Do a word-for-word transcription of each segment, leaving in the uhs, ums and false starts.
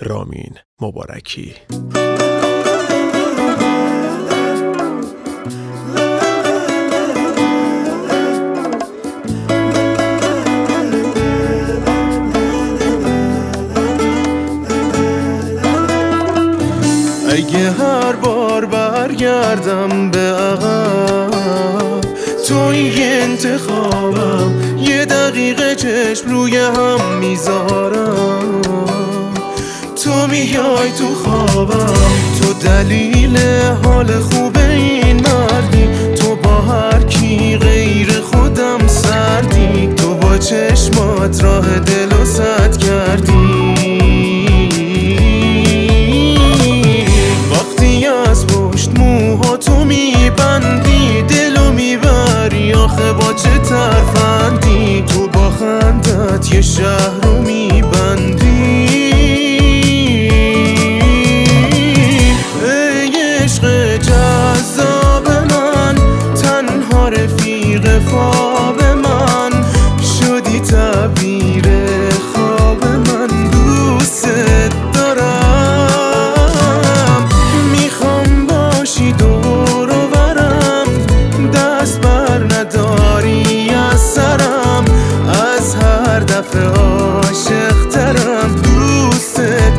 رامین مبارکی. اگه هر بار برگردم به عقب، تو این انتخابم یه دقیقه چشم روی هم میذارم. تو میای تو خوابم، تو دلیل حال خوب این مردی. تو با هر کی غیر خودم سردی، تو با چشمات راه دلو سد کردی. تو میبندی دلو میبری، آخه با چه ترفندی. تو با خندت یه شهر رو میبندی. ای عشق جذاب من، تنها رفیق خواب من، شدی تعبیر خواب من. دوست دارم، میخوام باشی دور و برم، دست بر نداری از سرم، از هر دفعه عاشق ترم. دوستت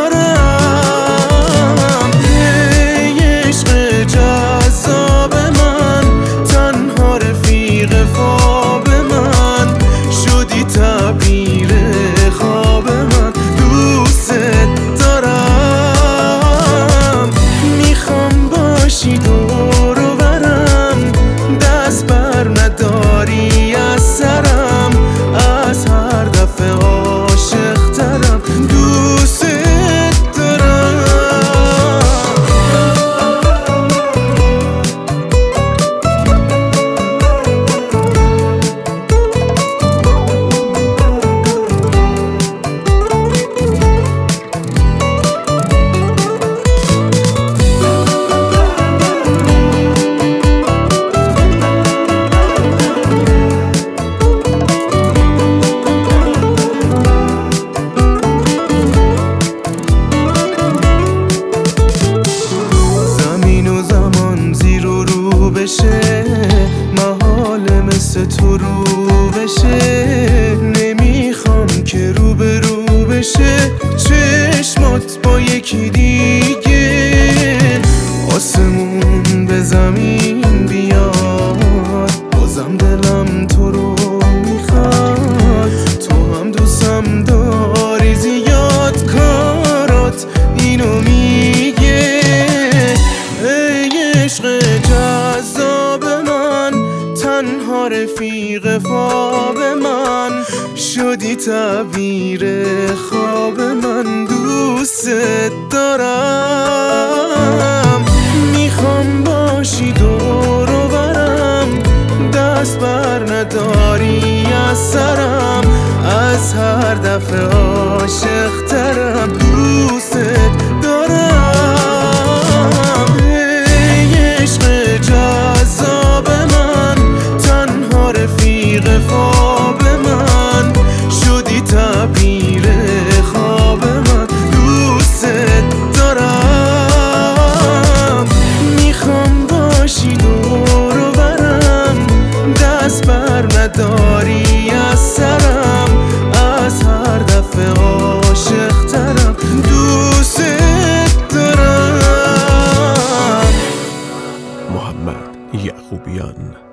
دارم، ای عشق جذاب من، تنها رفیق خواب من، شدی تعبیر خواب من. دوستت دارم، میخوام باشی دور و برم، دست بر نداری از سرم، از هر دفعه عاشق ترم. دوستت محاله مثل تو رو بشه، نمیخوام که رو به رو بشه چشمات با یکی دیگه. آسمون به زمین بیاد، بازم دلم تو رو میخواد. تو هم دوستم داری زیاد، کارات اینو میگه. ای عشق جذاب من، تنها رفیق خواب من، شدی تعبیر خواب من. دوستت دارم، میخوام باشی دور و برم، دست بر نداری از سرم، از هر دفعه عاشق ترم. دوستت دارم، ای عشق جذاب من، تنها رفیق خواب من، شدی تعبیر خواب من. دوستت دارم، میخوام باشی دور و برم، دست بر نداری از سرم، از هر دفعه عاشق ترم. دوستت دارم. محمد یعقوبیان.